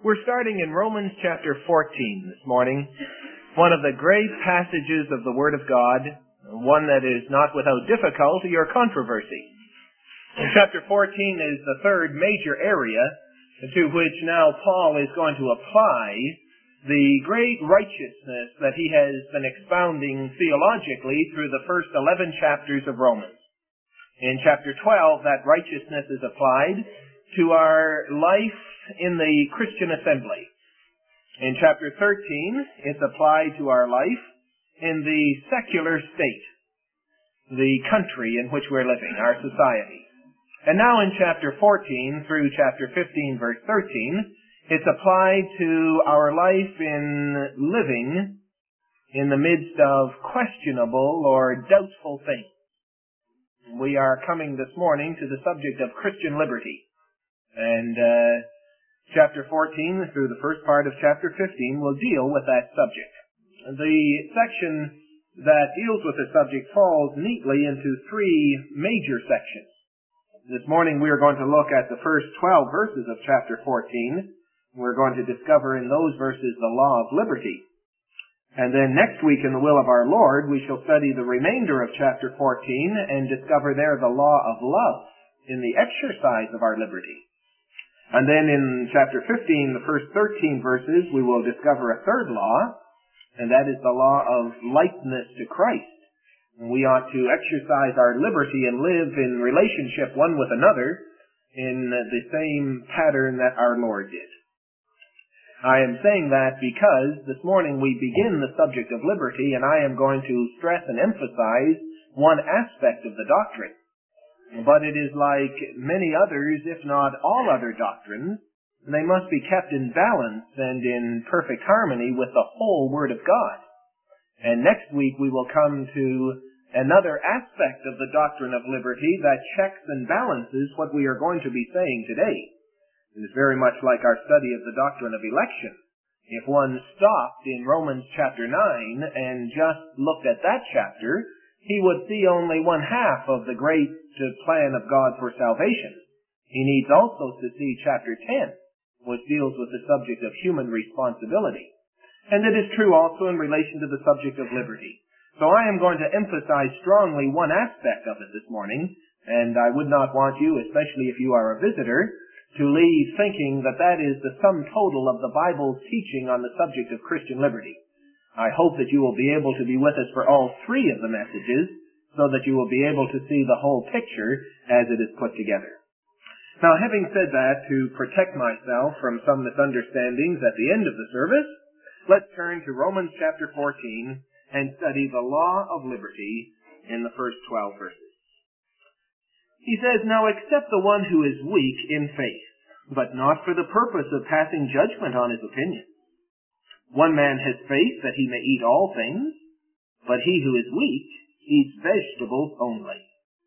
We're starting in Romans chapter 14 this morning, one of the great passages of the Word of God, one that is not without difficulty or controversy. Chapter 14 is the third major area to which now Paul is going to apply the great righteousness that he has been expounding theologically through the first 11 chapters of Romans. In chapter 12, that righteousness is applied to our life in the Christian assembly. In chapter 13, it's applied to our life in the secular state, the country in which we're living, our society. And now in chapter 14 through chapter 15, verse 13, it's applied to our life in living in the midst of questionable or doubtful things. We are coming this morning to the subject of Christian liberty. And chapter 14 through the first part of chapter 15 will deal with that subject. The section that deals with the subject falls neatly into three major sections. This morning we are going to look at the first 12 verses of chapter 14. We're going to discover in those verses the law of liberty. And then next week, in the will of our Lord, we shall study the remainder of chapter 14 and discover there the law of love in the exercise of our liberty. And then in chapter 15, the first 13 verses, we will discover a third law, and that is the law of likeness to Christ. We ought to exercise our liberty and live in relationship one with another in the same pattern that our Lord did. I am saying that because this morning we begin the subject of liberty, and I am going to stress and emphasize one aspect of the doctrine. But it is like many others, if not all other doctrines, they must be kept in balance and in perfect harmony with the whole Word of God. And next week we will come to another aspect of the doctrine of liberty that checks and balances what we are going to be saying today. It is very much like our study of the doctrine of election. If one stopped in Romans chapter 9 and just looked at that chapter, he would see only one half of the great plan of God for salvation. He needs also to see chapter 10, which deals with the subject of human responsibility. And it is true also in relation to the subject of liberty. So I am going to emphasize strongly one aspect of it this morning, and I would not want you, especially if you are a visitor, to leave thinking that that is the sum total of the Bible's teaching on the subject of Christian liberty. I hope that you will be able to be with us for all three of the messages, so that you will be able to see the whole picture as it is put together. Now, having said that, to protect myself from some misunderstandings at the end of the service, let's turn to Romans chapter 14 and study the law of liberty in the first 12 verses. He says, "Now accept the one who is weak in faith, but not for the purpose of passing judgment on his opinions. One man has faith that he may eat all things, but he who is weak eats vegetables only.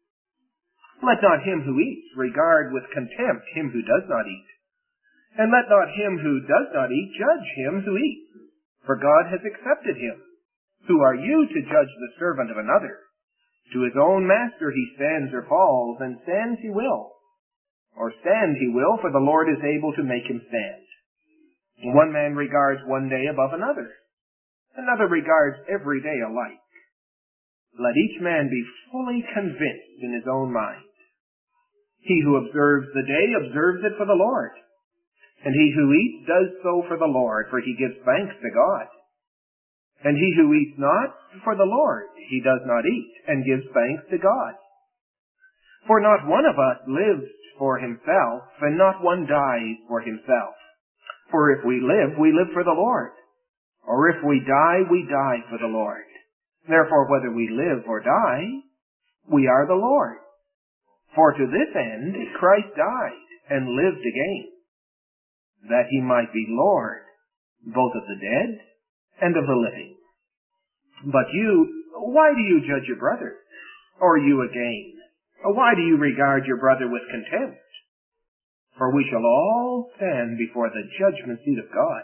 Let not him who eats regard with contempt him who does not eat. And let not him who does not eat judge him who eats, for God has accepted him. Who are you to judge the servant of another? To his own master he stands or falls, and stands he will. Or stand he will, for the Lord is able to make him stand. One man regards one day above another. Another regards every day alike. Let each man be fully convinced in his own mind. He who observes the day observes it for the Lord. And he who eats does so for the Lord, for he gives thanks to God. And he who eats not for the Lord, he does not eat, and gives thanks to God. For not one of us lives for himself, and not one dies for himself. For if we live for the Lord. Or if we die for the Lord. Therefore, whether we live or die, we are the Lord. For to this end Christ died, and lived again, that he might be Lord, both of the dead and of the living. But you, why do you judge your brother? Or you again, why do you regard your brother with contempt? For we shall all stand before the judgment seat of God.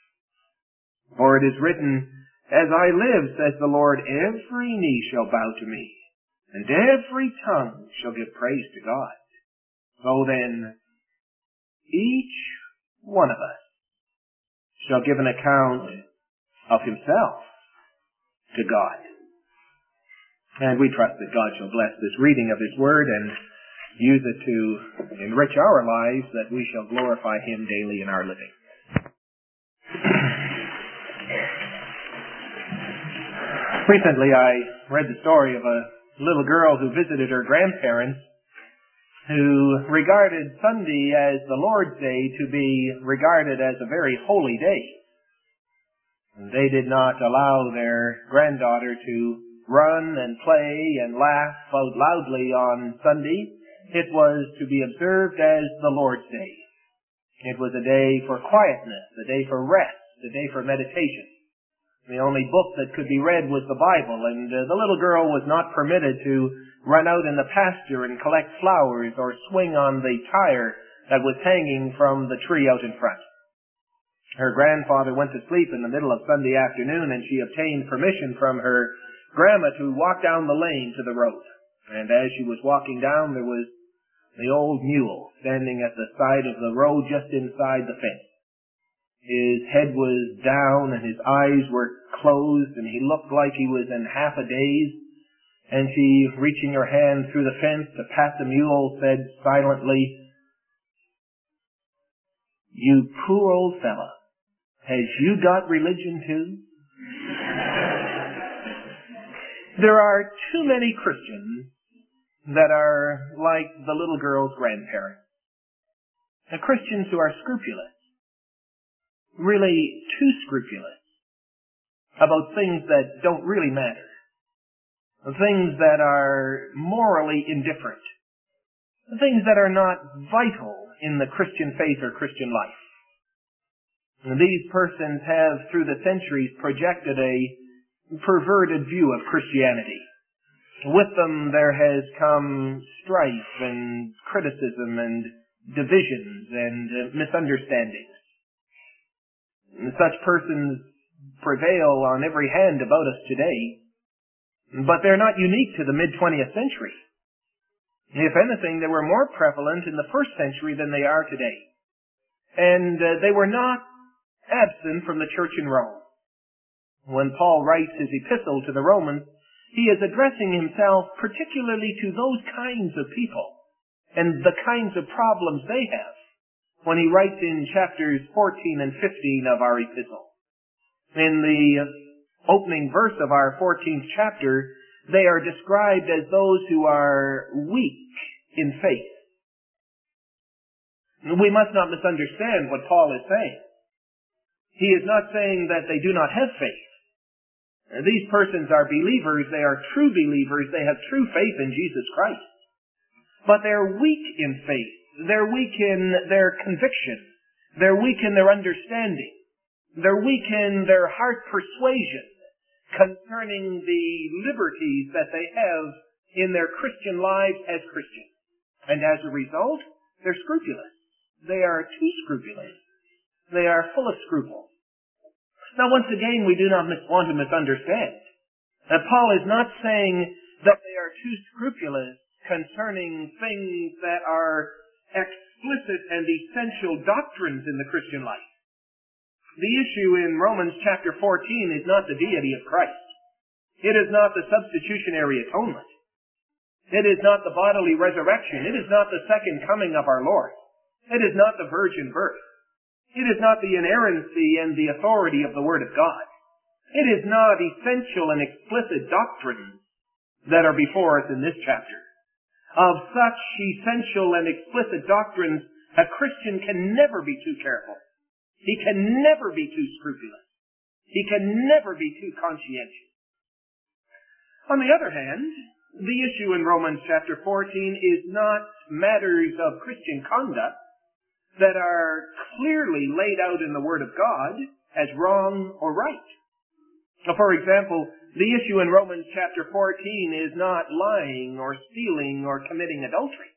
For it is written, As I live, says the Lord, every knee shall bow to me, and every tongue shall give praise to God. So then, each one of us shall give an account of himself to God. And we trust that God shall bless this reading of his word and use it to enrich our lives, that we shall glorify him daily in our living. Recently I read the story of a little girl who visited her grandparents, who regarded Sunday as the Lord's Day to be regarded as a very holy day. And they did not allow their granddaughter to run and play and laugh out loudly on Sunday. It was to be observed as the Lord's Day. It was a day for quietness, a day for rest, a day for meditation. The only book that could be read was the Bible, and the little girl was not permitted to run out in the pasture and collect flowers or swing on the tire that was hanging from the tree out in front. Her grandfather went to sleep in the middle of Sunday afternoon, and she obtained permission from her grandma to walk down the lane to the road. And as she was walking down, there was the old mule standing at the side of the road just inside the fence. His head was down and his eyes were closed, and he looked like he was in half a daze. And she, reaching her hand through the fence to pat the mule, said silently, "You poor old fella, has you got religion too?" There are too many Christians that are like the little girl's grandparents. The Christians who are scrupulous, really too scrupulous, about things that don't really matter. Things that are morally indifferent. Things that are not vital in the Christian faith or Christian life. And these persons have, through the centuries, projected a perverted view of Christianity. With them there has come strife and criticism and divisions and misunderstandings. And such persons prevail on every hand about us today, but they're not unique to the mid-20th century. If anything, they were more prevalent in the first century than they are today. And they were not absent from the church in Rome. When Paul writes his epistle to the Romans, he is addressing himself particularly to those kinds of people and the kinds of problems they have when he writes in chapters 14 and 15 of our epistle. In the opening verse of our 14th chapter, they are described as those who are weak in faith. We must not misunderstand what Paul is saying. He is not saying that they do not have faith. These persons are believers, they are true believers, they have true faith in Jesus Christ. But they're weak in faith. They're weak in their conviction. They're weak in their understanding. They're weak in their heart persuasion concerning the liberties that they have in their Christian lives as Christians. And as a result, they're scrupulous. They are too scrupulous. They are full of scruples. Now, once again, we do not want to misunderstand. Paul is not saying that they are too scrupulous concerning things that are explicit and essential doctrines in the Christian life. The issue in Romans chapter 14 is not the deity of Christ. It is not the substitutionary atonement. It is not the bodily resurrection. It is not the second coming of our Lord. It is not the virgin birth. It is not the inerrancy and the authority of the Word of God. It is not essential and explicit doctrines that are before us in this chapter. Of such essential and explicit doctrines, a Christian can never be too careful. He can never be too scrupulous. He can never be too conscientious. On the other hand, the issue in Romans chapter 14 is not matters of Christian conduct that are clearly laid out in the Word of God as wrong or right. For example, the issue in Romans chapter 14 is not lying or stealing or committing adultery.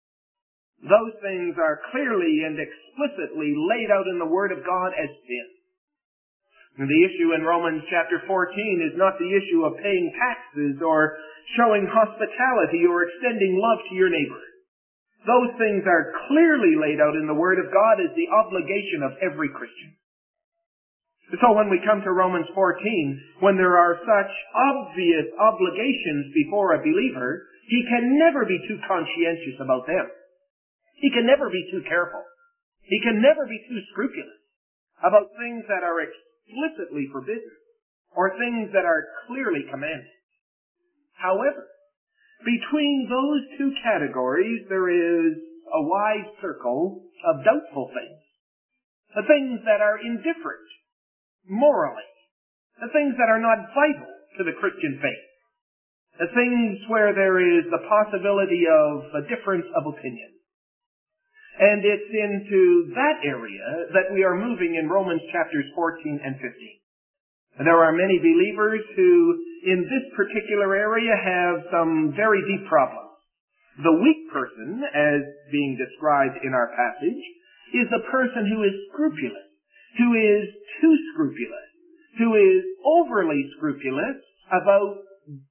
Those things are clearly and explicitly laid out in the Word of God as sin. The issue in Romans chapter 14 is not the issue of paying taxes or showing hospitality or extending love to your neighbor. Those things are clearly laid out in the Word of God as the obligation of every Christian. So when we come to Romans 14, when there are such obvious obligations before a believer, he can never be too conscientious about them. He can never be too careful. He can never be too scrupulous about things that are explicitly forbidden or things that are clearly commanded. However, between those two categories, there is a wide circle of doubtful things. The things that are indifferent morally. The things that are not vital to the Christian faith. The things where there is the possibility of a difference of opinion. And it's into that area that we are moving in Romans chapters 14 and 15. And there are many believers who, in this particular area, have some very deep problems. The weak person, as being described in our passage, is the person who is scrupulous, who is too scrupulous, who is overly scrupulous about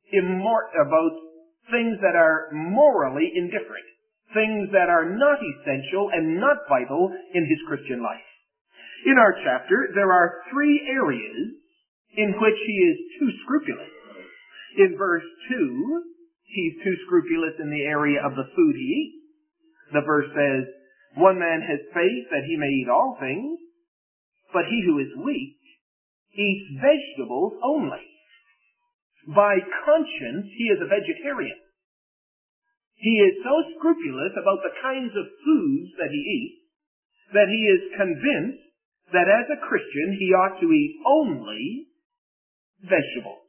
things that are morally indifferent, things that are not essential and not vital in his Christian life. In our chapter, there are three areas in which he is too scrupulous. In verse 2, he's too scrupulous in the area of the food he eats. The verse says, "One man has faith that he may eat all things, but he who is weak eats vegetables only. By conscience, he is a vegetarian." He is so scrupulous about the kinds of foods that he eats that he is convinced that as a Christian he ought to eat only vegetables.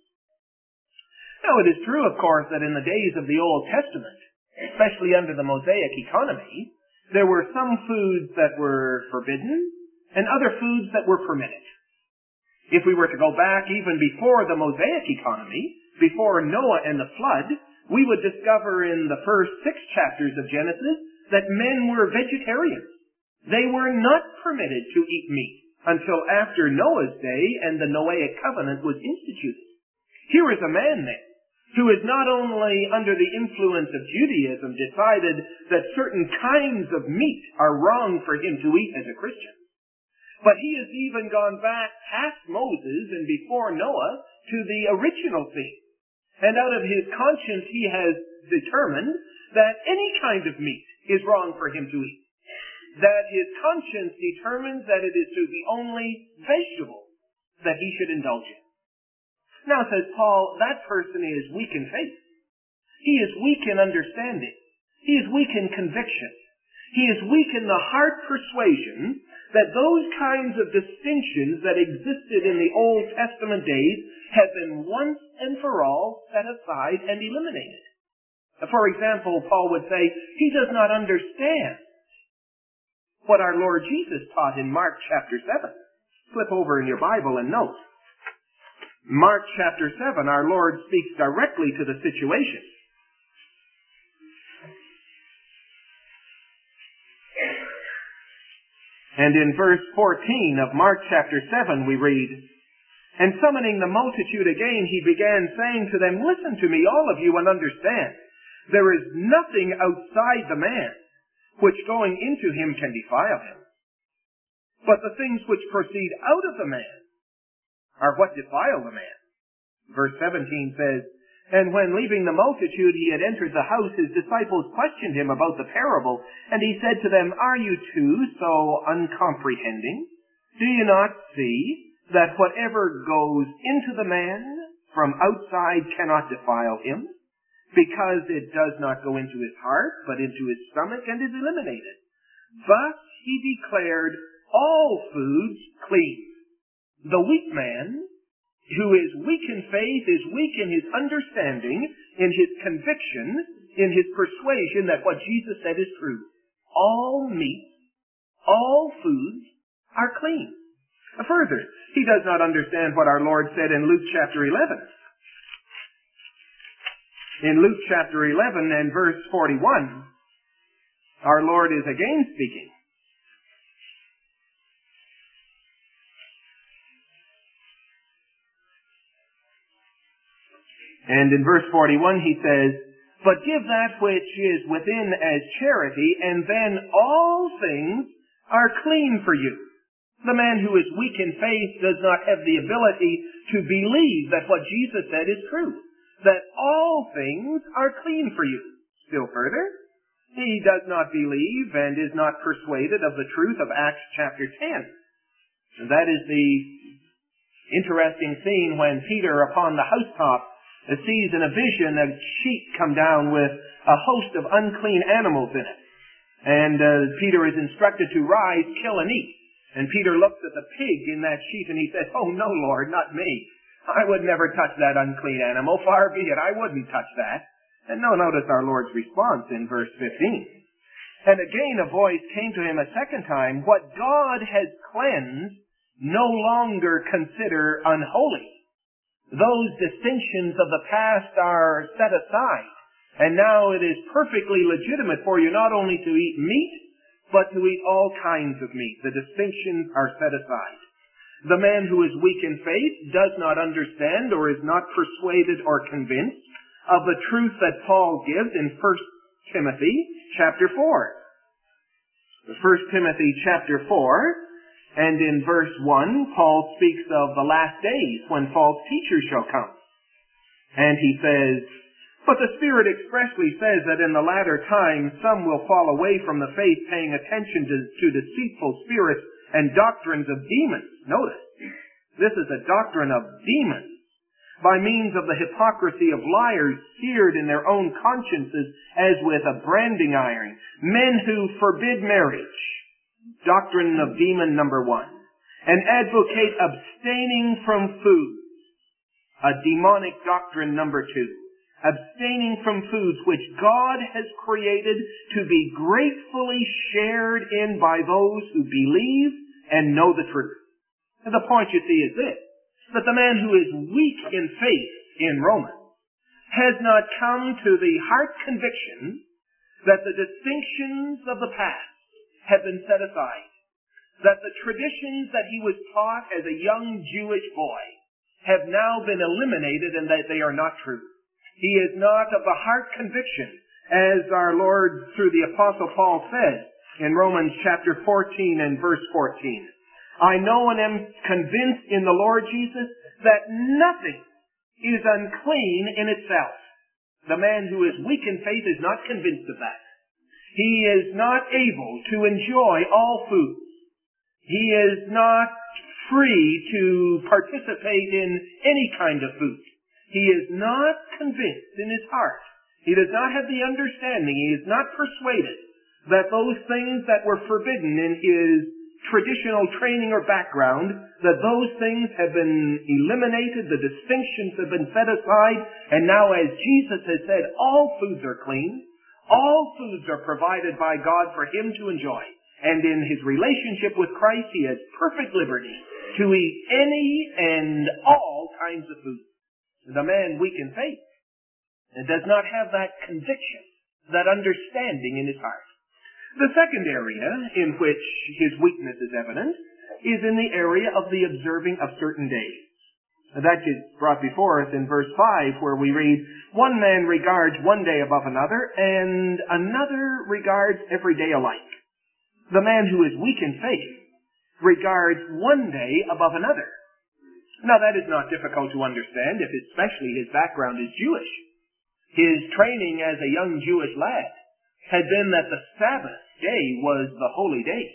Now, it is true, of course, that in the days of the Old Testament, especially under the Mosaic economy, there were some foods that were forbidden and other foods that were permitted. If we were to go back even before the Mosaic economy, before Noah and the flood, we would discover in the first 6 chapters of Genesis that men were vegetarians. They were not permitted to eat meat until after Noah's day and the Noahic covenant was instituted. Here is a man then who is not only under the influence of Judaism decided that certain kinds of meat are wrong for him to eat as a Christian, but he has even gone back past Moses and before Noah to the original thing. And out of his conscience he has determined that any kind of meat is wrong for him to eat. That his conscience determines that it is to be only vegetables that he should indulge in. Now, says Paul, that person is weak in faith. He is weak in understanding. He is weak in conviction. He is weak in the heart persuasion that those kinds of distinctions that existed in the Old Testament days have been once and for all set aside and eliminated. For example, Paul would say, he does not understand what our Lord Jesus taught in Mark chapter 7. Flip over in your Bible and note. Mark chapter 7, our Lord speaks directly to the situation. And in verse 14 of Mark chapter 7 we read, "And summoning the multitude again, he began saying to them, 'Listen to me, all of you, and understand. There is nothing outside the man which going into him can defile him. But the things which proceed out of the man are what defile the man.'" Verse 17 says, "And when leaving the multitude he had entered the house, his disciples questioned him about the parable. And he said to them, 'Are you too so uncomprehending? Do you not see that whatever goes into the man from outside cannot defile him? Because it does not go into his heart, but into his stomach and is eliminated. Thus he declared all foods clean.'" The weak man, who is weak in faith, is weak in his understanding, in his conviction, in his persuasion that what Jesus said is true. All meat, all foods are clean. Further, he does not understand what our Lord said in Luke chapter 11. In Luke chapter 11 and verse 41, our Lord is again speaking. And in verse 41 he says, "But give that which is within as charity, and then all things are clean for you. The man who is weak in faith does not have the ability to believe that what Jesus said is true, that all things are clean for you. Still further, he does not believe and is not persuaded of the truth of Acts chapter 10. And that is the interesting scene when Peter, upon the housetop, sees in a vision a sheet come down with a host of unclean animals in it. And Peter is instructed to rise, kill, and eat. And Peter looks at the pig in that sheet and he says, "Oh no, Lord, not me. I would never touch that unclean animal. Far be it, I wouldn't touch that." And now notice our Lord's response in verse 15. "And again a voice came to him a second time, 'What God has cleansed, no longer consider unholy.'" Those distinctions of the past are set aside. And now it is perfectly legitimate for you not only to eat meat, but to eat all kinds of meat. The distinctions are set aside. The man who is weak in faith does not understand or is not persuaded or convinced of the truth that Paul gives in 1 Timothy chapter 4. 1 Timothy chapter 4, and in verse 1, Paul speaks of the last days when false teachers shall come. And he says, "But the Spirit expressly says that in the latter times some will fall away from the faith, paying attention to deceitful spirits and doctrines of demons." Notice, this is a doctrine of demons. "By means of the hypocrisy of liars, seared in their own consciences as with a branding iron. Men who forbid marriage." Doctrine of demon number 1. "And advocate abstaining from foods." A demonic doctrine number 2. Abstaining from foods which God has created to be gratefully shared in by those who believe and know the truth. And the point, you see, is this, that the man who is weak in faith in Romans has not come to the heart conviction that the distinctions of the past have been set aside, that the traditions that he was taught as a young Jewish boy have now been eliminated and that they are not true. He is not of the heart conviction, as our Lord through the Apostle Paul says in Romans chapter 14 and verse 14. "I know and am convinced in the Lord Jesus that nothing is unclean in itself." The man who is weak in faith is not convinced of that. He is not able to enjoy all foods. He is not free to participate in any kind of food. He is not convinced in his heart. He does not have the understanding. He is not persuaded that those things that were forbidden in his traditional training or background, that those things have been eliminated, the distinctions have been set aside, and now, as Jesus has said, all foods are clean. All foods are provided by God for him to enjoy. And in his relationship with Christ, he has perfect liberty to eat any and all kinds of food. The man weak in faith does not have that conviction, that understanding in his heart. The second area in which his weakness is evident is in the area of the observing of certain days. That is brought before us in verse 5, where we read, "One man regards one day above another, and another regards every day alike." The man who is weak in faith regards one day above another. Now that is not difficult to understand, if especially his background is Jewish. His training as a young Jewish lad had been that the Sabbath day was the holy day.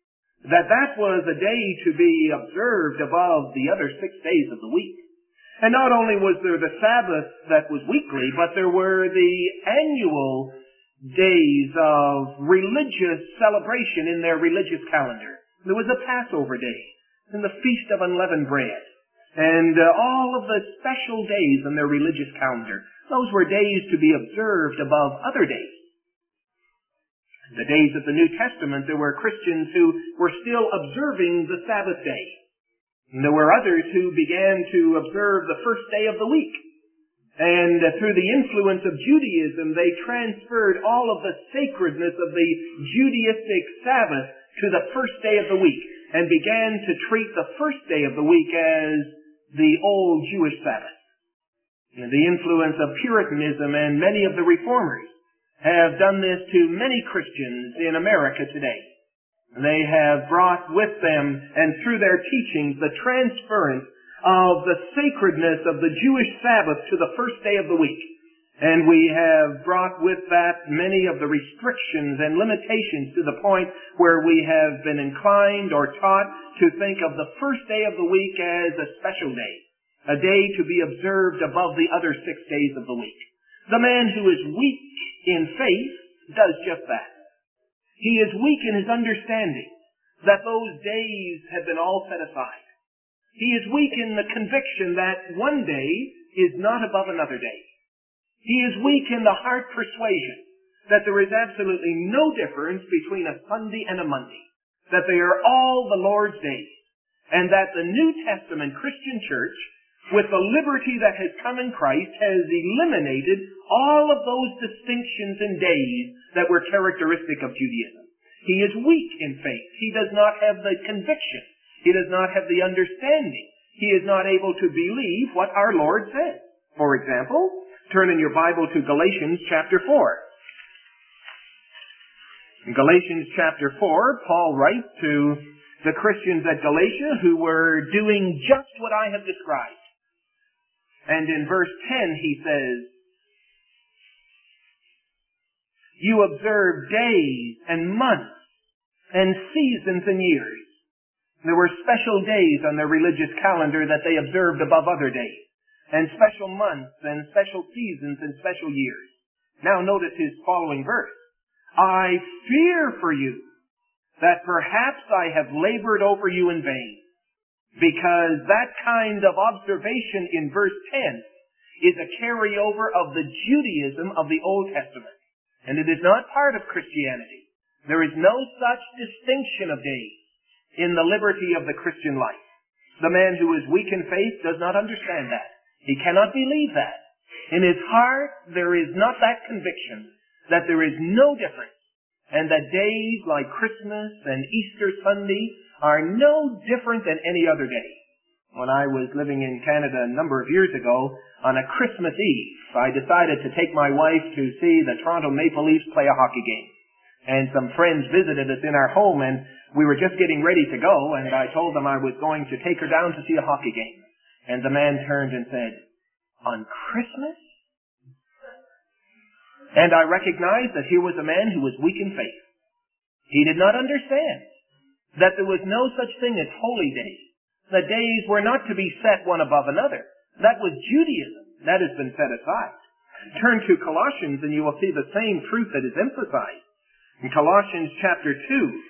That was a day to be observed above the other 6 days of the week. And not only was there the Sabbath that was weekly, but there were the annual days of religious celebration in their religious calendar. There was a Passover day, and the Feast of Unleavened Bread, and all of the special days in their religious calendar. Those were days to be observed above other days. In the days of the New Testament, there were Christians who were still observing the Sabbath day. And there were others who began to observe the first day of the week. And through the influence of Judaism, they transferred all of the sacredness of the Judaistic Sabbath to the first day of the week, and began to treat the first day of the week as the old Jewish Sabbath. And the influence of Puritanism and many of the reformers have done this to many Christians in America today. They have brought with them, and through their teachings, the transference of the sacredness of the Jewish Sabbath to the first day of the week. And we have brought with that many of the restrictions and limitations to the point where we have been inclined or taught to think of the first day of the week as a special day, a day to be observed above the other 6 days of the week. The man who is weak in faith does just that. He is weak in his understanding that those days have been all set aside. He is weak in the conviction that one day is not above another day. He is weak in the heart persuasion that there is absolutely no difference between a Sunday and a Monday, that they are all the Lord's days, and that the New Testament Christian church, with the liberty that has come in Christ, has eliminated all of those distinctions in days that were characteristic of Judaism. He is weak in faith. He does not have the conviction. He does not have the understanding. He is not able to believe what our Lord says. For example, turn in your Bible to Galatians chapter 4. In Galatians chapter 4, Paul writes to the Christians at Galatia who were doing just what I have described. And in verse 10 he says, "You observe days and months and seasons and years." There were special days on their religious calendar that they observed above other days, and special months and special seasons and special years. Now notice his following verse. "I fear for you that perhaps I have labored over you in vain," because that kind of observation in verse 10 is a carryover of the Judaism of the Old Testament, and it is not part of Christianity. There is no such distinction of days in the liberty of the Christian life. The man who is weak in faith does not understand that. He cannot believe that. In his heart, there is not that conviction that there is no difference, and that days like Christmas and Easter Sunday are no different than any other day. When I was living in Canada a number of years ago, on a Christmas Eve, I decided to take my wife to see the Toronto Maple Leafs play a hockey game. And some friends visited us in our home, and we were just getting ready to go, and I told them I was going to take her down to see a hockey game. And the man turned and said, "On Christmas?" And I recognized that here was a man who was weak in faith. He did not understand that there was no such thing as holy days. The days were not to be set one above another. That was Judaism. That has been set aside. Turn to Colossians and you will see the same truth that is emphasized. In Colossians chapter 2,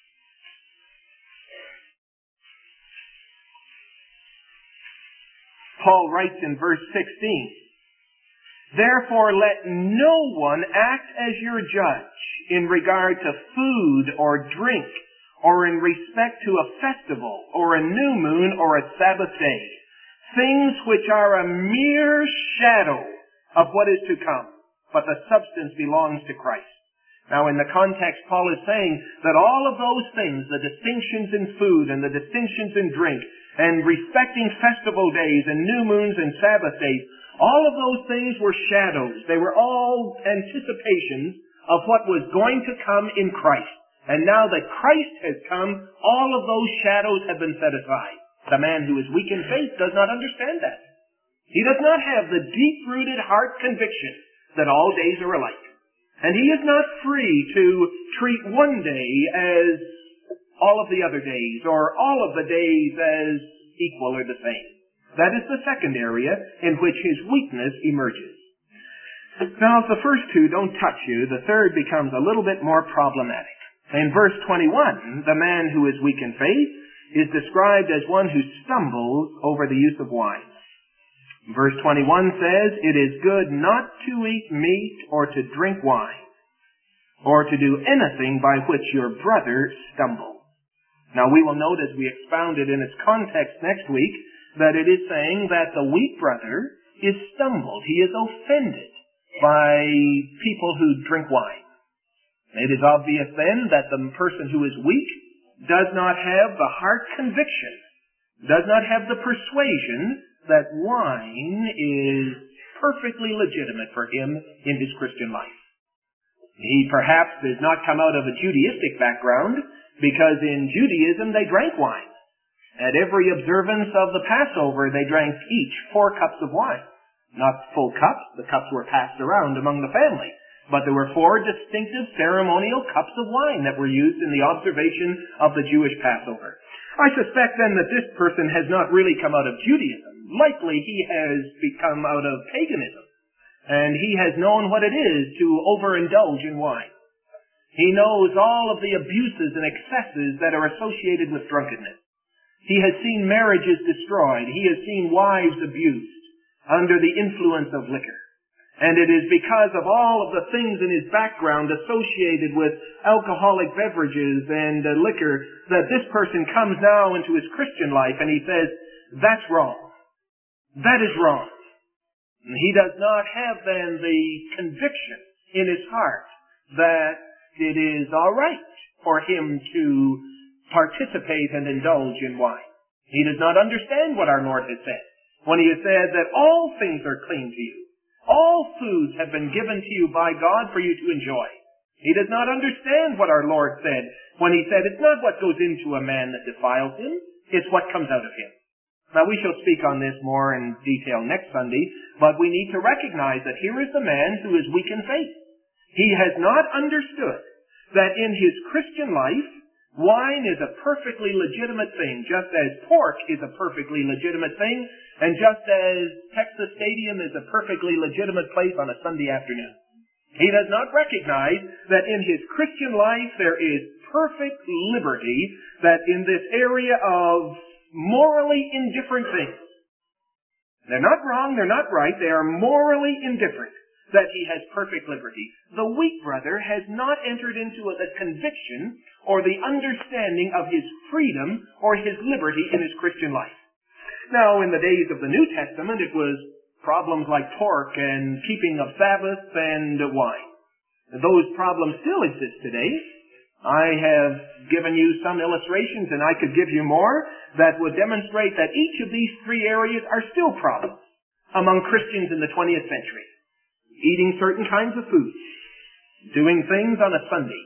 Paul writes in verse 16, "Therefore let no one act as your judge in regard to food or drink, or in respect to a festival, or a new moon, or a Sabbath day, things which are a mere shadow of what is to come, but the substance belongs to Christ." Now in the context, Paul is saying that all of those things, the distinctions in food and the distinctions in drink, and respecting festival days and new moons and Sabbath days, all of those things were shadows. They were all anticipations of what was going to come in Christ. And now that Christ has come, all of those shadows have been set aside. The man who is weak in faith does not understand that. He does not have the deep-rooted heart conviction that all days are alike. And he is not free to treat one day as all of the other days, or all of the days as equal or the same. That is the second area in which his weakness emerges. Now, if the first two don't touch you, the third becomes a little bit more problematic. In verse 21, the man who is weak in faith is described as one who stumbles over the use of wine. Verse 21 says, "It is good not to eat meat or to drink wine, or to do anything by which your brother stumbles." Now we will note as we expound it in its context next week that it is saying that the weak brother is stumbled. He is offended by people who drink wine. It is obvious then that the person who is weak does not have the heart conviction, does not have the persuasion that wine is perfectly legitimate for him in his Christian life. He perhaps does not come out of a Judaistic background, because in Judaism they drank wine. At every observance of the Passover, they drank each 4 cups of wine. Not full cups. The cups were passed around among the family. But there were 4 distinctive ceremonial cups of wine that were used in the observation of the Jewish Passover. I suspect then that this person has not really come out of Judaism. Likely he has become out of paganism. And he has known what it is to overindulge in wine. He knows all of the abuses and excesses that are associated with drunkenness. He has seen marriages destroyed. He has seen wives abused under the influence of liquor. And it is because of all of the things in his background associated with alcoholic beverages and liquor that this person comes now into his Christian life and he says, that's wrong. That is wrong. And he does not have then the conviction in his heart that it is all right for him to participate and indulge in wine. He does not understand what our Lord has said when he has said that all things are clean to you. All foods have been given to you by God for you to enjoy. He does not understand what our Lord said when he said it's not what goes into a man that defiles him, it's what comes out of him. Now we shall speak on this more in detail next Sunday, but we need to recognize that here is the man who is weak in faith. He has not understood that in his Christian life, wine is a perfectly legitimate thing, just as pork is a perfectly legitimate thing, and just as Texas Stadium is a perfectly legitimate place on a Sunday afternoon. He does not recognize that in his Christian life there is perfect liberty, that in this area of morally indifferent things. They're not wrong, they're not right, they are morally indifferent, that he has perfect liberty. The weak brother has not entered into the conviction or the understanding of his freedom or his liberty in his Christian life. Now, in the days of the New Testament, it was problems like pork and keeping of Sabbath and wine. Those problems still exist today. I have given you some illustrations, and I could give you more, that would demonstrate that each of these 3 areas are still problems among Christians in the 20th century. Eating certain kinds of food, doing things on a Sunday,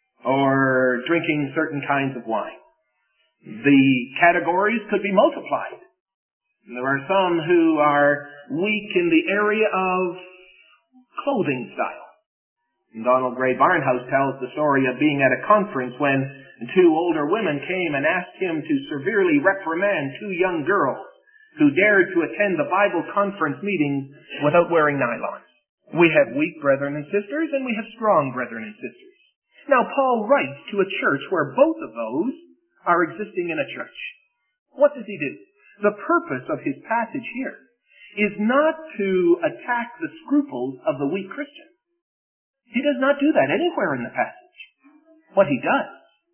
or drinking certain kinds of wine. The categories could be multiplied. There are some who are weak in the area of clothing style. Donald Gray Barnhouse tells the story of being at a conference when 2 older women came and asked him to severely reprimand 2 young girls who dared to attend the Bible conference meeting without wearing nylons. We have weak brethren and sisters, and we have strong brethren and sisters. Now, Paul writes to a church where both of those are existing in a church. What does he do? The purpose of his passage here is not to attack the scruples of the weak Christian. He does not do that anywhere in the passage. What he does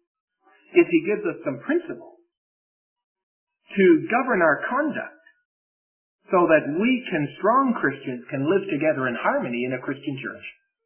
is he gives us some principles to govern our conduct so that weak and strong Christians can live together in harmony in a Christian church.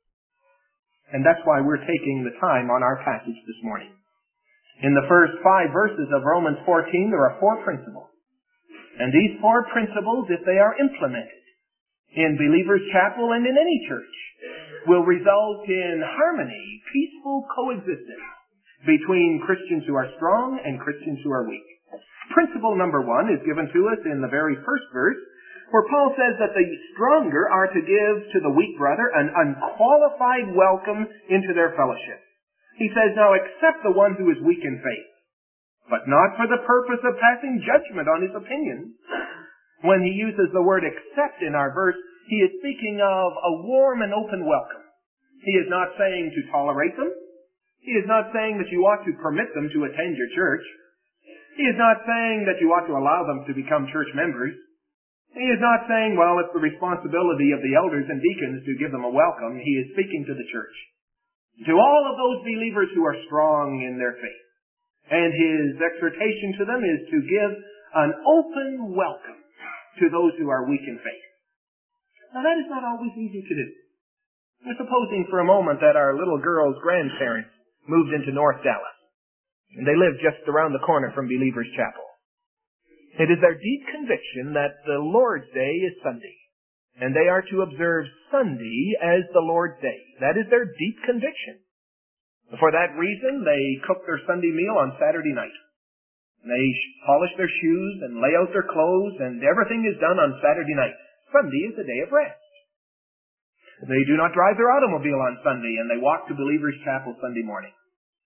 And that's why we're taking the time on our passage this morning. In the first 5 verses of Romans 14, there are 4 principles. And these 4 principles, if they are implemented in Believers' Chapel and in any church, will result in harmony, peaceful coexistence between Christians who are strong and Christians who are weak. Principle number 1 is given to us in the very first verse, where Paul says that the stronger are to give to the weak brother an unqualified welcome into their fellowship. He says, now accept the one who is weak in faith, but not for the purpose of passing judgment on his opinions. When he uses the word accept in our verse, he is speaking of a warm and open welcome. He is not saying to tolerate them. He is not saying that you ought to permit them to attend your church. He is not saying that you ought to allow them to become church members. He is not saying, well, it's the responsibility of the elders and deacons to give them a welcome. He is speaking to the church, to all of those believers who are strong in their faith. And his exhortation to them is to give an open welcome to those who are weak in faith. Now that is not always easy to do. We're supposing for a moment that our little girl's grandparents moved into North Dallas, and they live just around the corner from Believers' Chapel. It is their deep conviction that the Lord's Day is Sunday, and they are to observe Sunday as the Lord's Day. That is their deep conviction. For that reason, they cook their Sunday meal on Saturday night. They polish their shoes and lay out their clothes, and everything is done on Saturday night. Sunday is a day of rest. They do not drive their automobile on Sunday, and they walk to Believers' Chapel Sunday morning.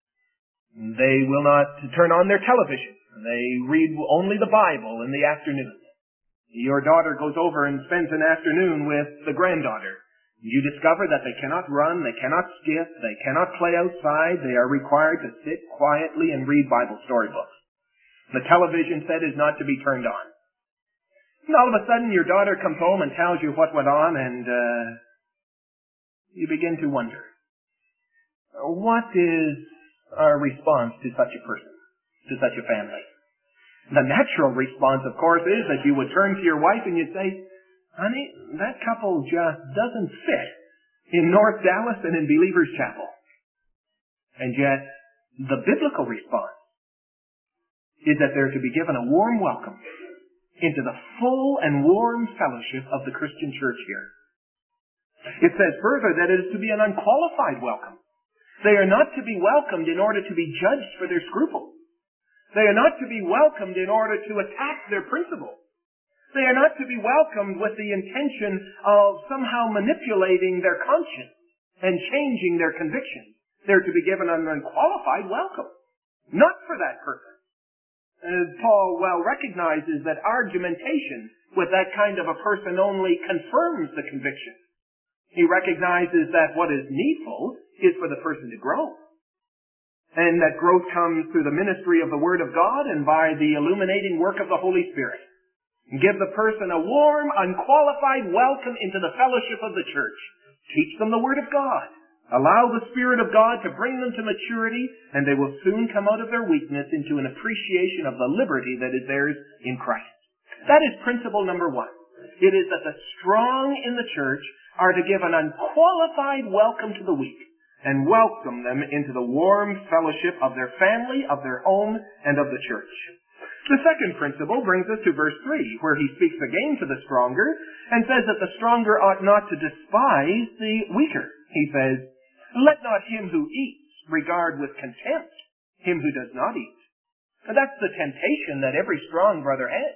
They will not turn on their television. They read only the Bible in the afternoon. Your daughter goes over and spends an afternoon with the granddaughter. You discover that they cannot run, they cannot skip, they cannot play outside. They are required to sit quietly and read Bible storybooks. The television set is not to be turned on. And all of a sudden your daughter comes home and tells you what went on, and you begin to wonder, what is our response to such a person, to such a family? The natural response, of course, is that you would turn to your wife and you'd say, honey, that couple just doesn't fit in North Dallas and in Believers' Chapel. And yet, the biblical response is that they're to be given a warm welcome into the full and warm fellowship of the Christian church here. It says further that it is to be an unqualified welcome. They are not to be welcomed in order to be judged for their scruples. They are not to be welcomed in order to attack their principles. They are not to be welcomed with the intention of somehow manipulating their conscience and changing their convictions. They're to be given an unqualified welcome. Not for that purpose. Paul well recognizes that argumentation with that kind of a person only confirms the conviction. He recognizes that what is needful is for the person to grow. And that growth comes through the ministry of the Word of God and by the illuminating work of the Holy Spirit. And give the person a warm, unqualified welcome into the fellowship of the church. Teach them the Word of God. Allow the Spirit of God to bring them to maturity, and they will soon come out of their weakness into an appreciation of the liberty that is theirs in Christ. That is principle number one. It is that the strong in the church are to give an unqualified welcome to the weak and welcome them into the warm fellowship of their family, of their home, and of the church. The second principle brings us to verse 3, where he speaks again to the stronger and says that the stronger ought not to despise the weaker. He says, let not him who eats regard with contempt him who does not eat. And that's the temptation that every strong brother has.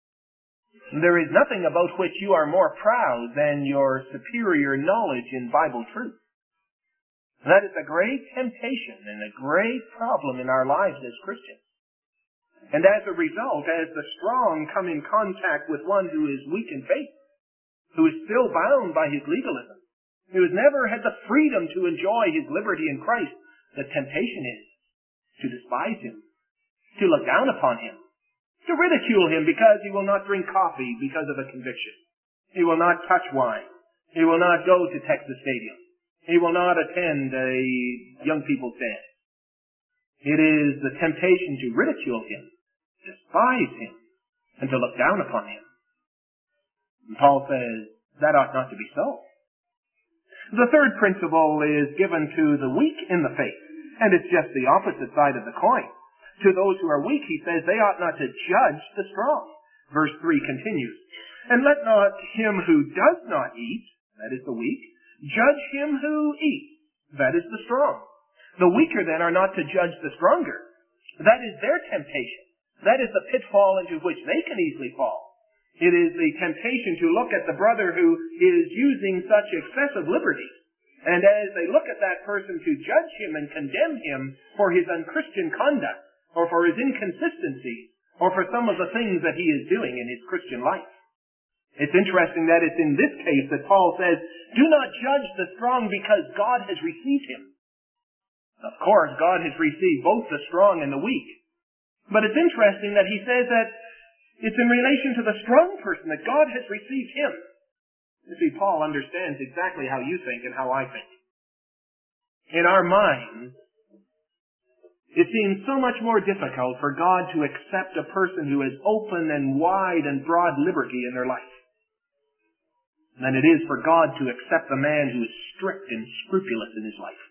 There is nothing about which you are more proud than your superior knowledge in Bible truth. That is a great temptation and a great problem in our lives as Christians. And as a result, as the strong come in contact with one who is weak in faith, who is still bound by his legalism, who has never had the freedom to enjoy his liberty in Christ, the temptation is to despise him, to look down upon him, to ridicule him because he will not drink coffee because of a conviction. He will not touch wine. He will not go to Texas Stadium. He will not attend a young people's dance. It is the temptation to ridicule him, despise him, and to look down upon him. And Paul says that ought not to be so. The third principle is given to the weak in the faith, and it's just the opposite side of the coin. To those who are weak, he says, they ought not to judge the strong. Verse 3 continues, and let not him who does not eat, that is the weak, judge him who eats, that is the strong. The weaker then are not to judge the stronger. That is their temptation. That is the pitfall into which they can easily fall. It is the temptation to look at the brother who is using such excessive liberty, and as they look at that person to judge him and condemn him for his unchristian conduct, or for his inconsistencies, or for some of the things that he is doing in his Christian life. It's interesting that it's in this case that Paul says, do not judge the strong because God has received him. Of course, God has received both the strong and the weak. But it's interesting that he says that it's in relation to the strong person that God has received him. You see, Paul understands exactly how you think and how I think. In our minds, it seems so much more difficult for God to accept a person who has open and wide and broad liberty in their life than it is for God to accept a man who is strict and scrupulous in his life.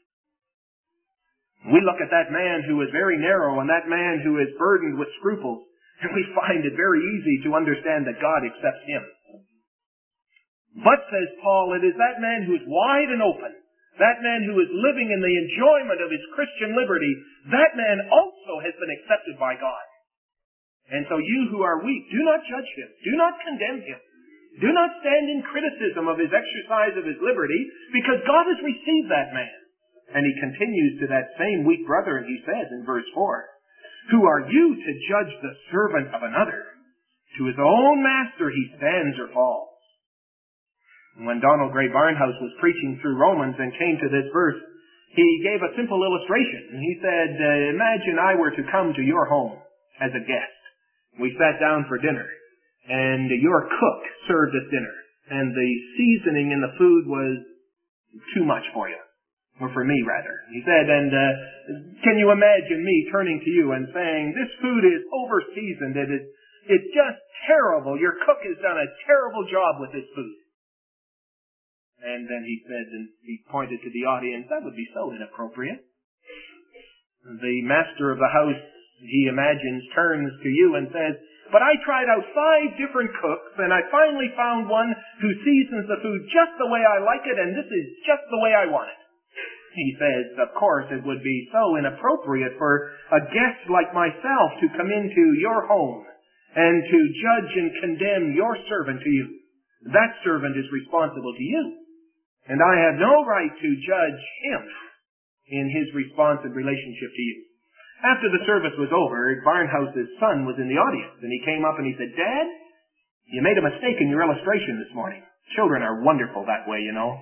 We look at that man who is very narrow and that man who is burdened with scruples, and we find it very easy to understand that God accepts him. But, says Paul, it is that man who is wide and open, that man who is living in the enjoyment of his Christian liberty, that man also has been accepted by God. And so you who are weak, do not judge him. Do not condemn him. Do not stand in criticism of his exercise of his liberty, because God has received that man. And he continues to that same weak brother, and he says in verse 4, who are you to judge the servant of another? To his own master he stands or falls. When Donald Gray Barnhouse was preaching through Romans and came to this verse, he gave a simple illustration. He said, imagine I were to come to your home as a guest. We sat down for dinner, and your cook served us dinner, and the seasoning in the food was too much for you, or for me rather. He said, and can you imagine me turning to you and saying, this food is over-seasoned, it's just terrible, your cook has done a terrible job with this food. And then he said, and he pointed to the audience, that would be so inappropriate. The master of the house, he imagines, turns to you and says, but I tried out 5 different cooks, and I finally found one who seasons the food just the way I like it, and this is just the way I want it. He says, of course, it would be so inappropriate for a guest like myself to come into your home and to judge and condemn your servant to you. That servant is responsible to you. And I have no right to judge him in his response and relationship to you. After the service was over, Barnhouse's son was in the audience, and he came up and he said, Dad, you made a mistake in your illustration this morning. Children are wonderful that way, you know.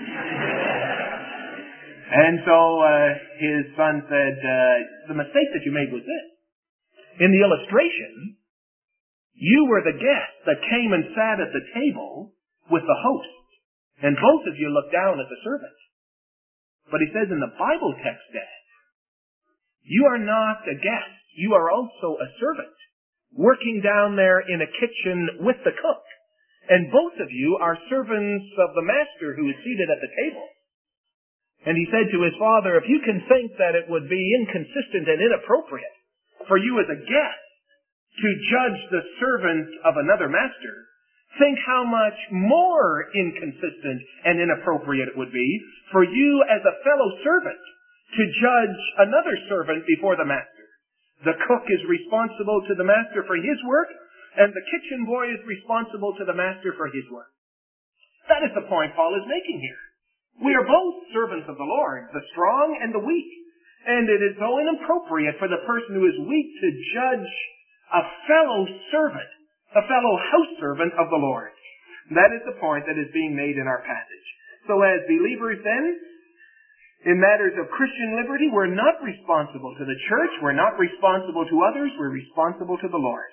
And so his son said, the mistake that you made was this. In the illustration, you were the guest that came and sat at the table with the host. And both of you look down at the servant. But he says in the Bible text, Dad, you are not a guest. You are also a servant, working down there in a kitchen with the cook. And both of you are servants of the master who is seated at the table. And he said to his father, if you can think that it would be inconsistent and inappropriate for you as a guest to judge the servant of another master, think how much more inconsistent and inappropriate it would be for you as a fellow servant to judge another servant before the master. The cook is responsible to the master for his work, and the kitchen boy is responsible to the master for his work. That is the point Paul is making here. We are both servants of the Lord, the strong and the weak. And it is so inappropriate for the person who is weak to judge a fellow servant, a fellow house servant of the Lord. That is the point that is being made in our passage. So as believers then, in matters of Christian liberty, we're not responsible to the church, we're not responsible to others, we're responsible to the Lord.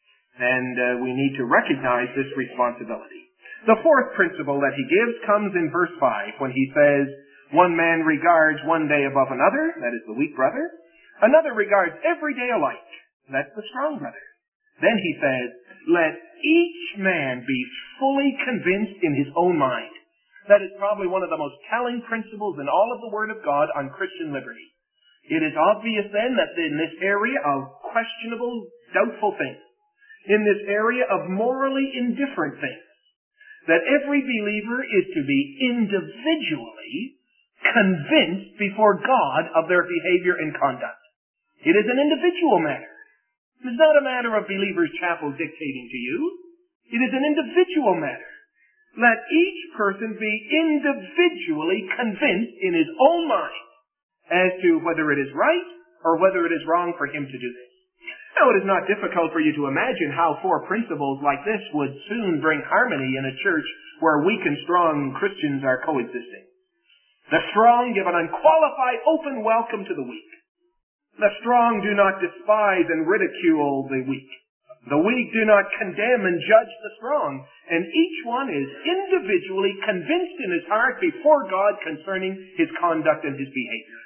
And we need to recognize this responsibility. The fourth principle that he gives comes in verse 5 when he says, one man regards one day above another, that is the weak brother. Another regards every day alike, that's the strong brother. Then he says, let each man be fully convinced in his own mind. That is probably one of the most telling principles in all of the Word of God on Christian liberty. It is obvious then that in this area of questionable, doubtful things, in this area of morally indifferent things, that every believer is to be individually convinced before God of their behavior and conduct. It is an individual matter. It is not a matter of Believers' Chapel dictating to you. It is an individual matter. Let each person be individually convinced in his own mind as to whether it is right or whether it is wrong for him to do this. Now, it is not difficult for you to imagine how 4 principles like this would soon bring harmony in a church where weak and strong Christians are coexisting. The strong give an unqualified open welcome to the weak. The strong do not despise and ridicule the weak. The weak do not condemn and judge the strong. And each one is individually convinced in his heart before God concerning his conduct and his behavior.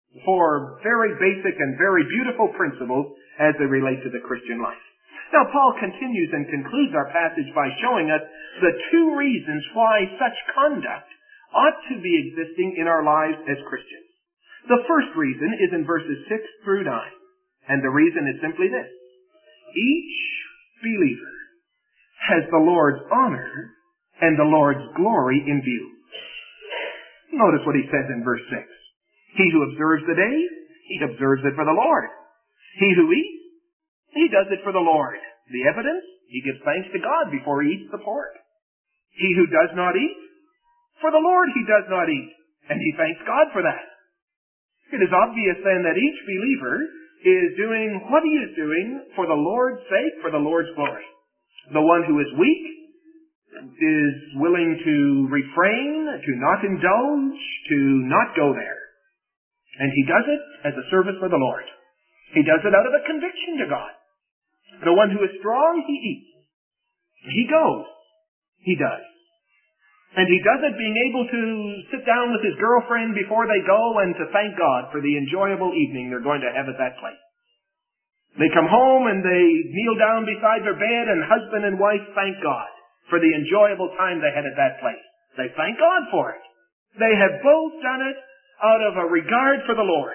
4 very basic and very beautiful principles as they relate to the Christian life. Now, Paul continues and concludes our passage by showing us the 2 reasons why such conduct ought to be existing in our lives as Christians. The first reason is in verses 6 through 9. And the reason is simply this. Each believer has the Lord's honor and the Lord's glory in view. Notice what he says in verse 6. He who observes the day, he observes it for the Lord. He who eats, he does it for the Lord. The evidence, he gives thanks to God before he eats the pork. He who does not eat, for the Lord he does not eat, and he thanks God for that. It is obvious then that each believer is doing what he is doing for the Lord's sake, for the Lord's glory. The one who is weak is willing to refrain, to not indulge, to not go there. And he does it as a service for the Lord. He does it out of a conviction to God. The one who is strong, he eats. He goes. He does. And he does it being able to sit down with his girlfriend before they go and to thank God for the enjoyable evening they're going to have at that place. They come home and they kneel down beside their bed, and husband and wife thank God for the enjoyable time they had at that place. They thank God for it. They have both done it out of a regard for the Lord.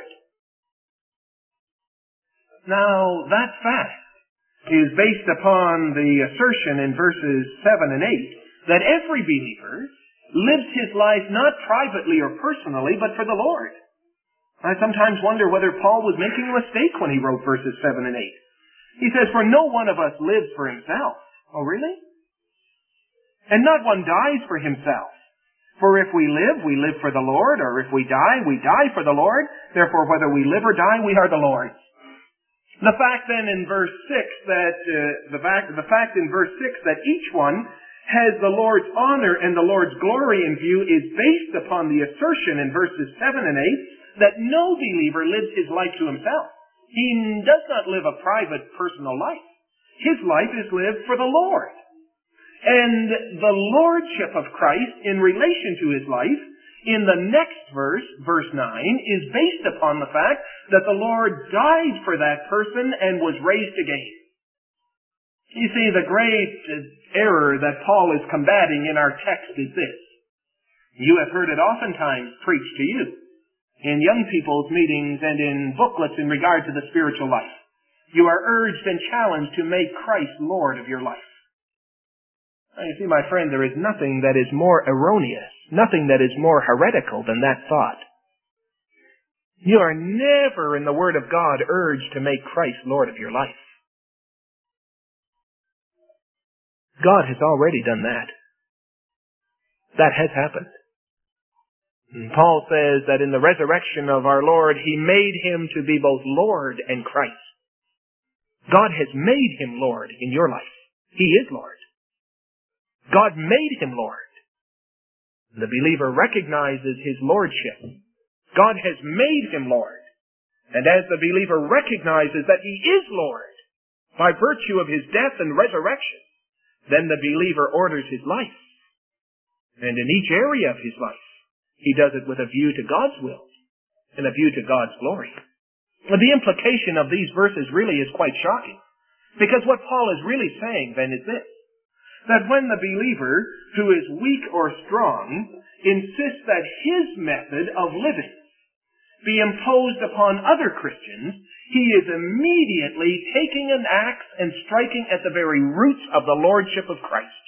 Now, that fact is based upon the assertion in verses 7 and 8 that every believer lives his life not privately or personally, but for the Lord. I sometimes wonder whether Paul was making a mistake when he wrote verses 7 and 8. He says, "For no one of us lives for himself." Oh, really? "And not one dies for himself. For if we live for the Lord, or if we die for the Lord. Therefore, whether we live or die, we are the Lord's." The fact then in verse 6 that each one has the Lord's honor and the Lord's glory in view is based upon the assertion in verses 7 and 8 that no believer lives his life to himself. He does not live a private, personal life. His life is lived for the Lord. And the lordship of Christ in relation to his life in the next verse, verse 9, is based upon the fact that the Lord died for that person and was raised again. You see, the great error that Paul is combating in our text is this. You have heard it oftentimes preached to you in young people's meetings and in booklets in regard to the spiritual life. You are urged and challenged to make Christ Lord of your life. Now, you see, my friend, there is nothing that is more erroneous, nothing that is more heretical than that thought. You are never in the Word of God urged to make Christ Lord of your life. God has already done that. That has happened. And Paul says that in the resurrection of our Lord, He made Him to be both Lord and Christ. God has made Him Lord in your life. He is Lord. God made Him Lord. The believer recognizes His Lordship. God has made Him Lord. And as the believer recognizes that He is Lord by virtue of His death and resurrection, then the believer orders his life. And in each area of his life, he does it with a view to God's will and a view to God's glory. The implication of these verses really is quite shocking, because what Paul is really saying then is this, that when the believer who is weak or strong insists that his method of living be imposed upon other Christians, he is immediately taking an axe and striking at the very roots of the lordship of Christ.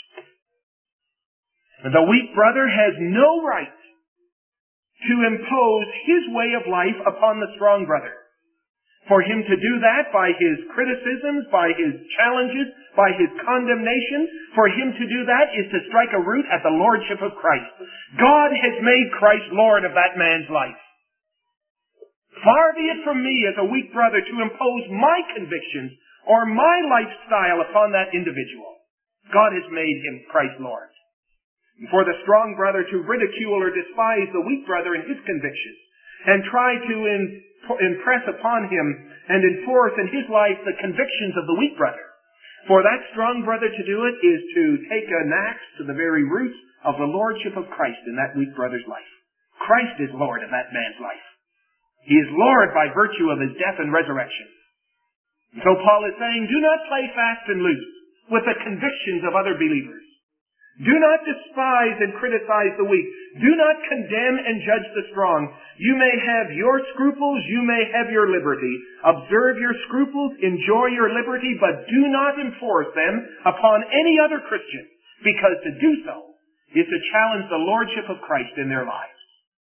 The weak brother has no right to impose his way of life upon the strong brother. For him to do that by his criticisms, by his challenges, by his condemnation, for him to do that is to strike a root at the lordship of Christ. God has made Christ Lord of that man's life. Far be it from me as a weak brother to impose my convictions or my lifestyle upon that individual. God has made him Christ Lord. And for the strong brother to ridicule or despise the weak brother in his convictions and try to impress upon him and enforce in his life the convictions of the weak brother, for that strong brother to do it is to take an axe to the very roots of the lordship of Christ in that weak brother's life. Christ is Lord of that man's life. He is Lord by virtue of His death and resurrection. And so Paul is saying, do not play fast and loose with the convictions of other believers. Do not despise and criticize the weak. Do not condemn and judge the strong. You may have your scruples, you may have your liberty. Observe your scruples, enjoy your liberty, but do not enforce them upon any other Christian, because to do so is to challenge the lordship of Christ in their lives.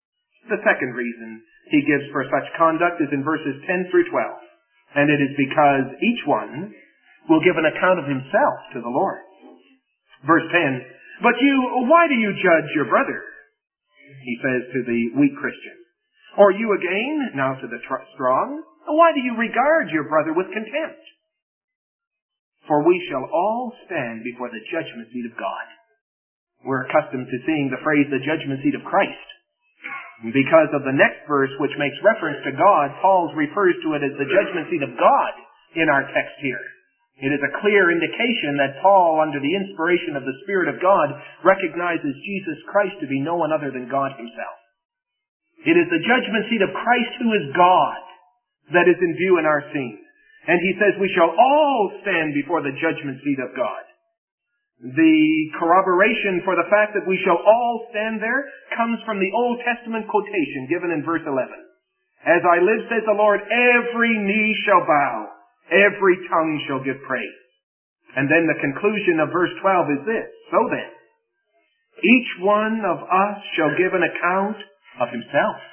The second reason he gives for such conduct is in verses 10 through 12. And it is because each one will give an account of himself to the Lord. Verse 10, "But you, why do you judge your brother?" He says to the weak Christian. "Or you again, now to the strong, why do you regard your brother with contempt? For we shall all stand before the judgment seat of God." We're accustomed to seeing the phrase, the judgment seat of Christ. Because of the next verse, which makes reference to God, Paul refers to it as the judgment seat of God in our text here. It is a clear indication that Paul, under the inspiration of the Spirit of God, recognizes Jesus Christ to be no one other than God himself. It is the judgment seat of Christ, who is God, that is in view in our scene. And he says we shall all stand before the judgment seat of God. The corroboration for the fact that we shall all stand there comes from the Old Testament quotation given in verse 11. "As I live, says the Lord, every knee shall bow, every tongue shall give praise." And then the conclusion of verse 12 is this: "So then, each one of us shall give an account of himself."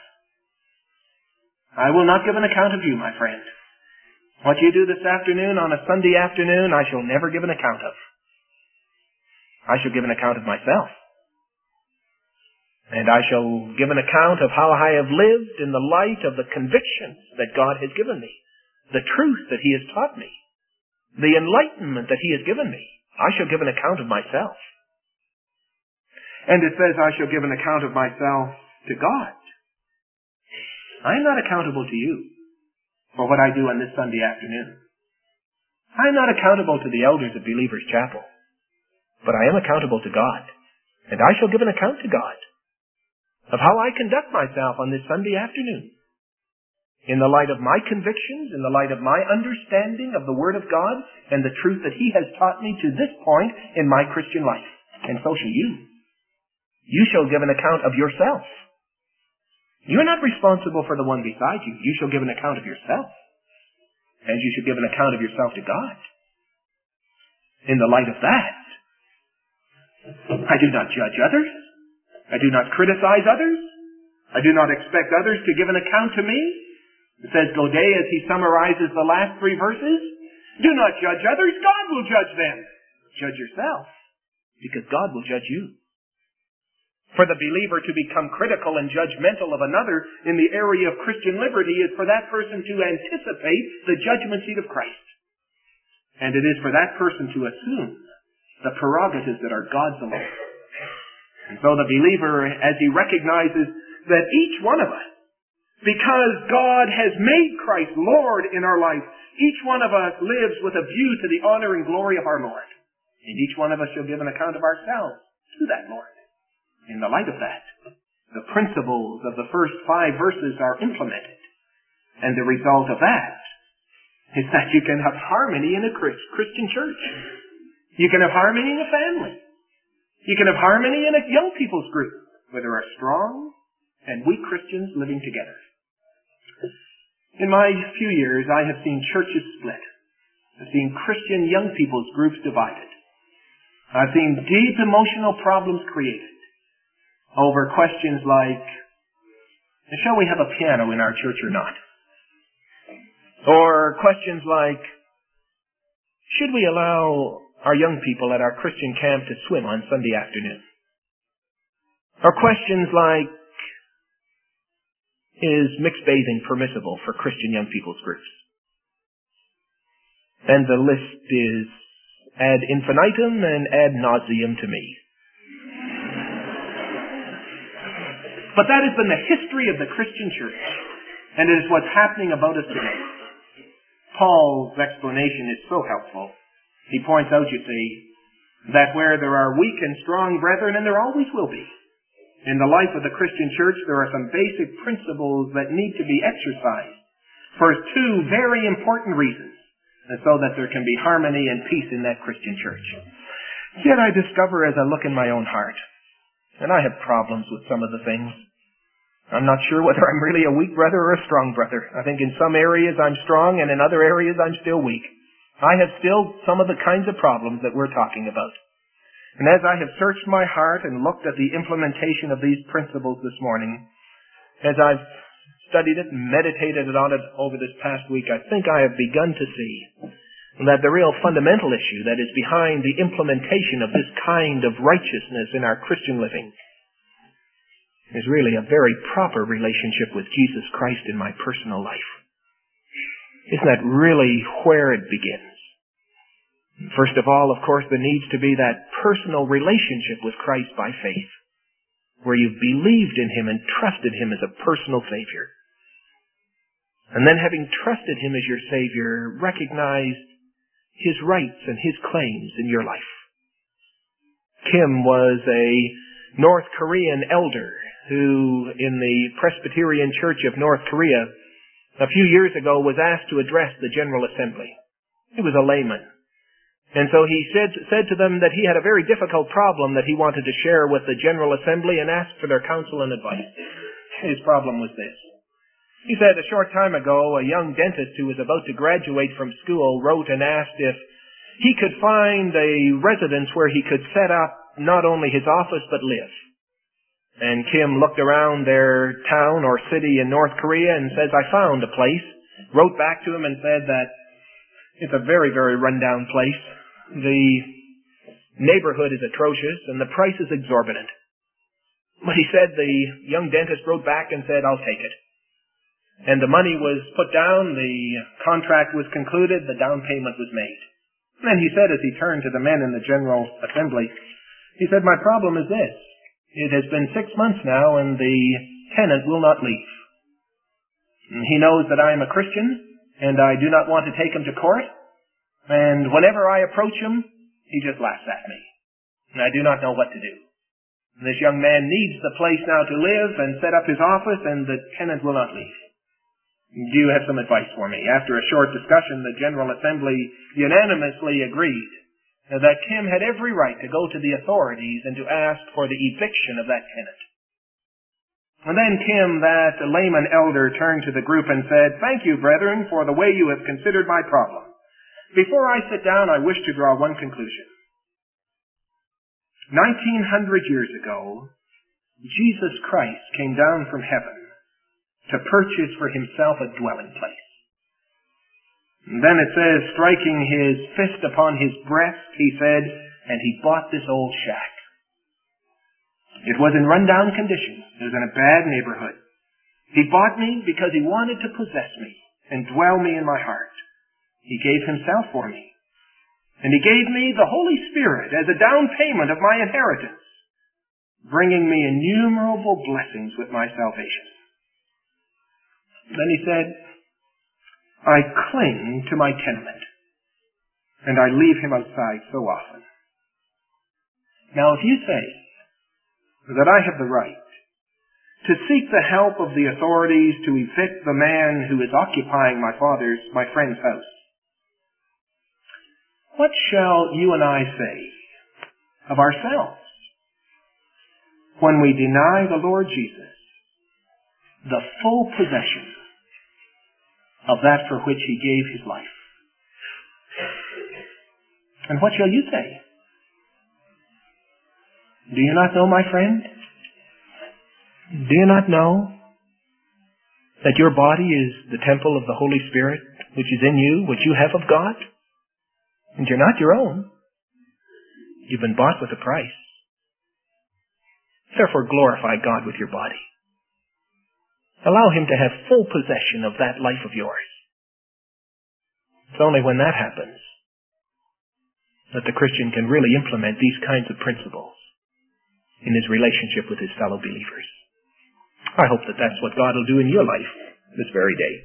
I will not give an account of you, my friend. What you do this afternoon on a Sunday afternoon, I shall never give an account of. I shall give an account of myself. And I shall give an account of how I have lived in the light of the convictions that God has given me, the truth that he has taught me, the enlightenment that he has given me. I shall give an account of myself. And it says I shall give an account of myself to God. I am not accountable to you for what I do on this Sunday afternoon. I am not accountable to the elders of Believers Chapel. But I am accountable to God, and I shall give an account to God of how I conduct myself on this Sunday afternoon in the light of my convictions, in the light of my understanding of the Word of God and the truth that he has taught me to this point in my Christian life. And so shall you. You shall give an account of yourself. You're not responsible for the one beside you. You shall give an account of yourself. And you should give an account of yourself to God. In the light of that, I do not judge others. I do not criticize others. I do not expect others to give an account to me. It says Godet, as he summarizes the last three verses, "Do not judge others, God will judge them." Judge yourself, because God will judge you. For the believer to become critical and judgmental of another in the area of Christian liberty is for that person to anticipate the judgment seat of Christ. And it is for that person to assume the prerogatives that are God's alone. And so the believer, as he recognizes that each one of us, because God has made Christ Lord in our life, each one of us lives with a view to the honor and glory of our Lord. And each one of us shall give an account of ourselves to that Lord. In the light of that, the principles of the first 5 verses are implemented. And the result of that is that you can have harmony in a Christian church. You can have harmony in a family. You can have harmony in a young people's group, where there are strong and weak Christians living together. In my few years, I have seen churches split. I've seen Christian young people's groups divided. I've seen deep emotional problems created over questions like, shall we have a piano in our church or not? Or questions like, should we allow our young people at our Christian camp to swim on Sunday afternoon? Or questions like, is mixed bathing permissible for Christian young people's groups? And the list is ad infinitum and ad nauseum to me. But that has been the history of the Christian church, and it is what's happening about us today. Paul's explanation is so helpful. He points out, you see, that where there are weak and strong brethren, and there always will be, in the life of the Christian church, there are some basic principles that need to be exercised for 2 very important reasons, and so that there can be harmony and peace in that Christian church. Yet I discover as I look in my own heart, and I have problems with some of the things. I'm not sure whether I'm really a weak brother or a strong brother. I think in some areas I'm strong, and in other areas I'm still weak. I have still some of the kinds of problems that we're talking about. And as I have searched my heart and looked at the implementation of these principles this morning, As I've studied it and meditated on it over this past week, I think I have begun to see that the real fundamental issue that is behind the implementation of this kind of righteousness in our Christian living is really a very proper relationship with Jesus Christ in my personal life. Isn't that really where it begins? First of all, of course, there needs to be that personal relationship with Christ by faith, where you've believed in Him and trusted Him as a personal Savior. And then having trusted Him as your Savior, recognized His rights and His claims in your life. Kim was a North Korean elder who, in the Presbyterian Church of North Korea, a few years ago was asked to address the General Assembly. He was a layman. And so he said to them that he had a very difficult problem that he wanted to share with the General Assembly and asked for their counsel and advice. His problem was this. He said a short time ago, a young dentist who was about to graduate from school wrote and asked if he could find a residence where he could set up not only his office but live. And Kim looked around their town or city in North Korea and says, I found a place. Wrote back to him and said that it's a very, very rundown place. The neighborhood is atrocious and the price is exorbitant. But he said the young dentist wrote back and said, I'll take it. And the money was put down, the contract was concluded, the down payment was made. And he said as he turned to the men in the General Assembly, he said, my problem is this. It has been 6 months now and the tenant will not leave. And he knows that I am a Christian and I do not want to take him to court. And whenever I approach him, he just laughs at me. And I do not know what to do. This young man needs the place now to live and set up his office, and the tenant will not leave. Do you have some advice for me? After a short discussion, the General Assembly unanimously agreed that Kim had every right to go to the authorities and to ask for the eviction of that tenant. And then Kim, that layman elder, turned to the group and said, thank you, brethren, for the way you have considered my problem. Before I sit down, I wish to draw one conclusion. 1900 years ago, Jesus Christ came down from heaven to purchase for himself a dwelling place. And then it says, striking his fist upon his breast, he said, and he bought this old shack. It was in rundown condition. It was in a bad neighborhood. He bought me because he wanted to possess me and dwell me in my heart. He gave himself for me. And he gave me the Holy Spirit as a down payment of my inheritance, bringing me innumerable blessings with my salvation. Then he said, I cling to my tenement, and I leave him outside so often. Now if you say that I have the right to seek the help of the authorities to evict the man who is occupying my friend's house, what shall you and I say of ourselves when we deny the Lord Jesus the full possession of that for which he gave his life? And what shall you say? Do you not know, my friend? Do you not know that your body is the temple of the Holy Spirit, which is in you, which you have of God? And you're not your own. You've been bought with a price. Therefore, glorify God with your body. Allow him to have full possession of that life of yours. It's only when that happens that the Christian can really implement these kinds of principles in his relationship with his fellow believers. I hope that that's what God will do in your life this very day.